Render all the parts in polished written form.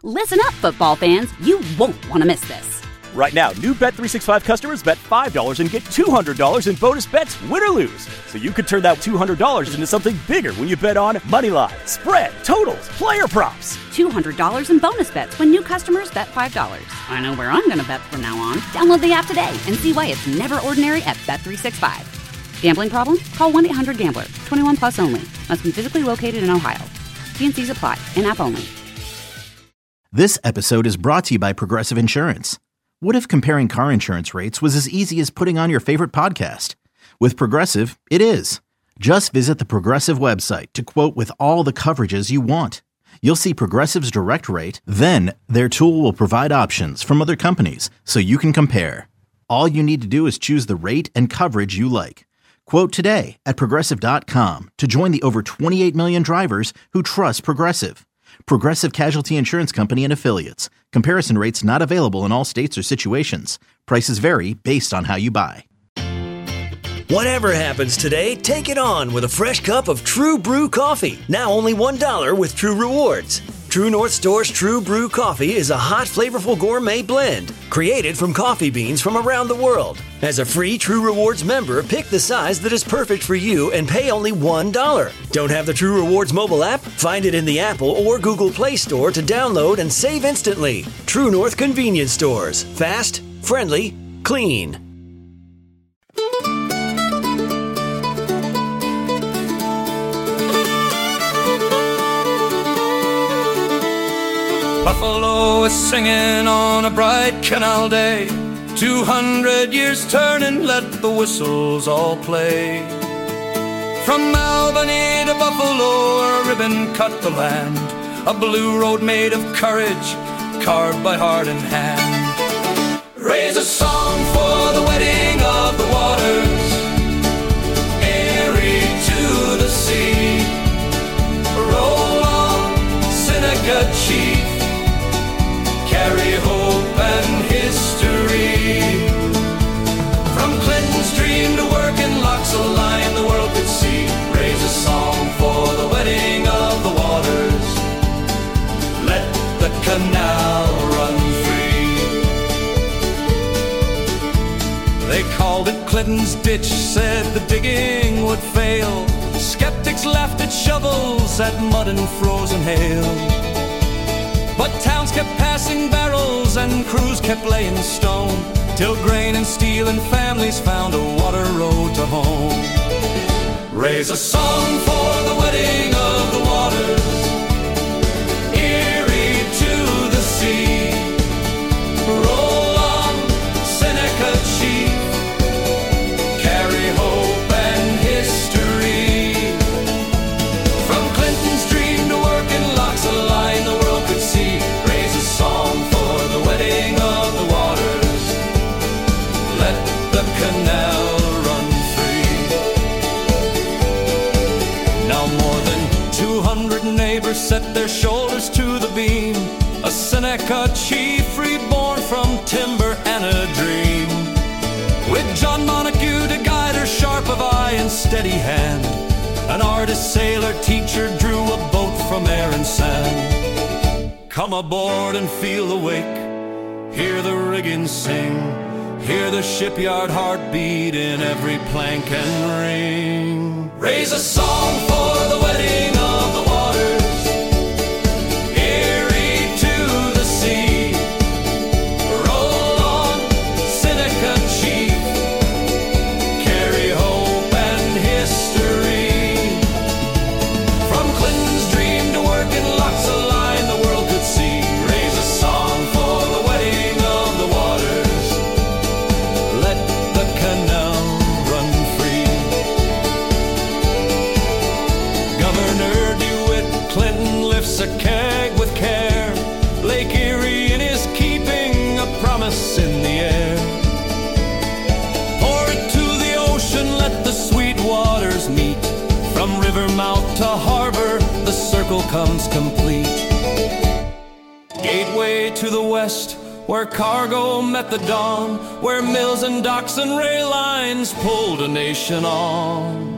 Listen up, football fans. You won't want to miss this. Right now, new Bet365 customers bet $5 and get $200 in bonus bets, win or lose. So you could turn that $200 into something bigger when you bet on money line, spread, totals, player props. $200 in bonus bets when new customers bet $5. I know where I'm going to bet from now on. Download the app today and see why it's never ordinary at Bet365. Gambling problem? Call 1-800-GAMBLER. 21 plus only. Must be physically located in Ohio. T&Cs apply. In-app only. This episode is brought to you by Progressive Insurance. What if comparing car insurance rates was as easy as putting on your favorite podcast? With Progressive, it is. Just visit the Progressive website to quote with all the coverages you want. You'll see Progressive's direct rate, then their tool will provide options from other companies so you can compare. All you need to do is choose the rate and coverage you like. Quote today at Progressive.com to join the over 28 million drivers who trust Progressive. Progressive Casualty Insurance Company and Affiliates. Comparison rates not available in all states or situations. Prices vary based on how you buy. Whatever happens today, take it on with a fresh cup of True Brew coffee. Now only $1 with True Rewards. True North Store's True Brew coffee is a hot, flavorful gourmet blend created from coffee beans from around the world. As a free True Rewards member, pick the size that is perfect for you and pay only $1. Don't have the True Rewards mobile app? Find it in the Apple or Google Play Store to download and save instantly. True North Convenience Stores. Fast, friendly, clean. Buffalo is singing on a bright canal day. 200 years turning, let the whistles all play. From Albany to Buffalo, a ribbon cut the land. A blue road made of courage, carved by heart and hand. Raise a song for the wedding of the waters, Erie to the sea. Roll on, Seneca Chief, carry hope and history. From Clinton's dream to working locks a line the world could see. Raise a song for the wedding of the waters, let the canal run free. They called it Clinton's ditch, said the digging would fail. Skeptics laughed at shovels, at mud and frozen hail. But towns kept passing barrels and crews kept laying stone, till grain and steel and families found a water road to home. Raise a song for the wedding of the waters, Erie to the sea. Roll on, Seneca Chief, carry hope and history. From Clinton's dream to working locks a line the world could see. Raise a song for the wedding of the waters, let the canal run free. Now more than 200 neighbors set their shoulders to the beam. A Seneca chief reborn from timber and a dream. With John Montague to guide her, sharp of eye and steady hand, an artist, sailor, teacher drew a boat from air and sand. Come aboard and feel the wake, hear the rigging sing, hear the shipyard heartbeat in every plank and ring. Raise a song for the wedding of the waters, Erie to the sea. Roll on, Seneca Chief, carry hope and history. From Clinton's dream to working locks a line the world could see. Raise a song for the wedding of the waters, let the canal run free. Governor DeWitt Clinton lifts a keg with care. Lake Erie in his keeping, a promise in the air. Pour it to the ocean, let the sweet waters meet. From river mouth to harbor, the circle comes complete. Gateway to the west, where cargo met the dawn, where mills and docks and rail lines pulled a nation on.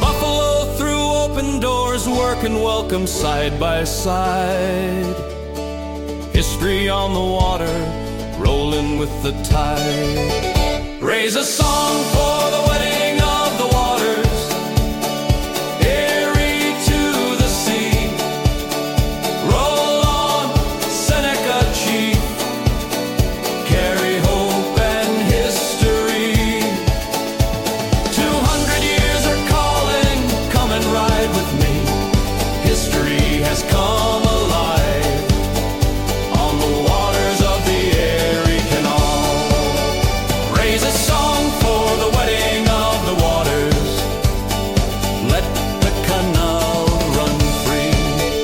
Buffalo through open doors, work and welcome side by side. history on the water, rolling with the tide. Raise a song for the wedding of the waters, Erie to the sea. Roll on, Seneca Chief, carry hope and history. 200 years are calling, come and ride with me. History has come alive on the waters of the Erie Canal. Raise a song for the wedding of the waters, let the canal run free.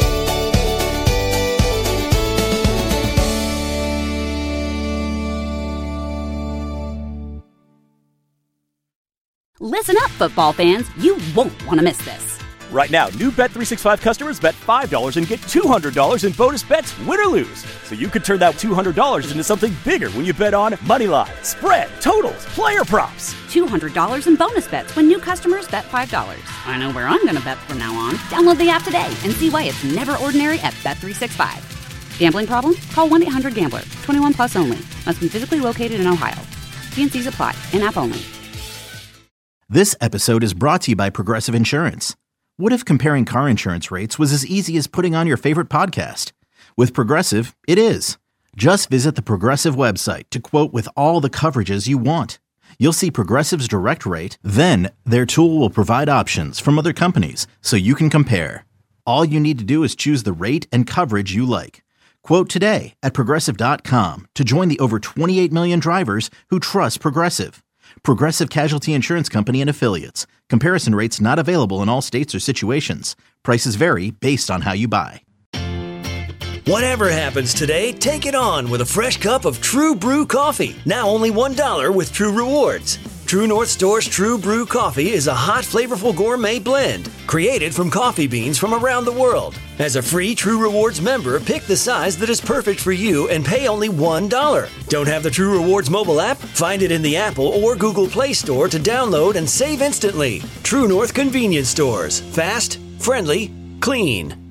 Listen up, football fans. You won't want to miss this. Right now, new Bet365 customers bet $5 and get $200 in bonus bets, win or lose. So you could turn that $200 into something bigger when you bet on moneyline, spread, totals, player props. $200 in bonus bets when new customers bet $5. I know where I'm going to bet from now on. Download the app today and see why it's never ordinary at Bet365. Gambling problem? Call 1-800-GAMBLER. 21 plus only. Must be physically located in Ohio. T&Cs apply. In-app only. This episode is brought to you by Progressive Insurance. What if comparing car insurance rates was as easy as putting on your favorite podcast? With Progressive, it is. Just visit the Progressive website to quote with all the coverages you want. You'll see Progressive's direct rate, then their tool will provide options from other companies so you can compare. All you need to do is choose the rate and coverage you like. Quote today at Progressive.com to join the over 28 million drivers who trust Progressive. Progressive Casualty Insurance Company and Affiliates. Comparison rates not available in all states or situations. Prices vary based on how you buy. Whatever happens today, take it on with a fresh cup of True Brew coffee. Now only $1 with True Rewards. True North Store's True Brew coffee is a hot, flavorful gourmet blend created from coffee beans from around the world. As a free True Rewards member, pick the size that is perfect for you and pay only $1. Don't have the True Rewards mobile app? Find it in the Apple or Google Play Store to download and save instantly. True North Convenience Stores. Fast, friendly, clean.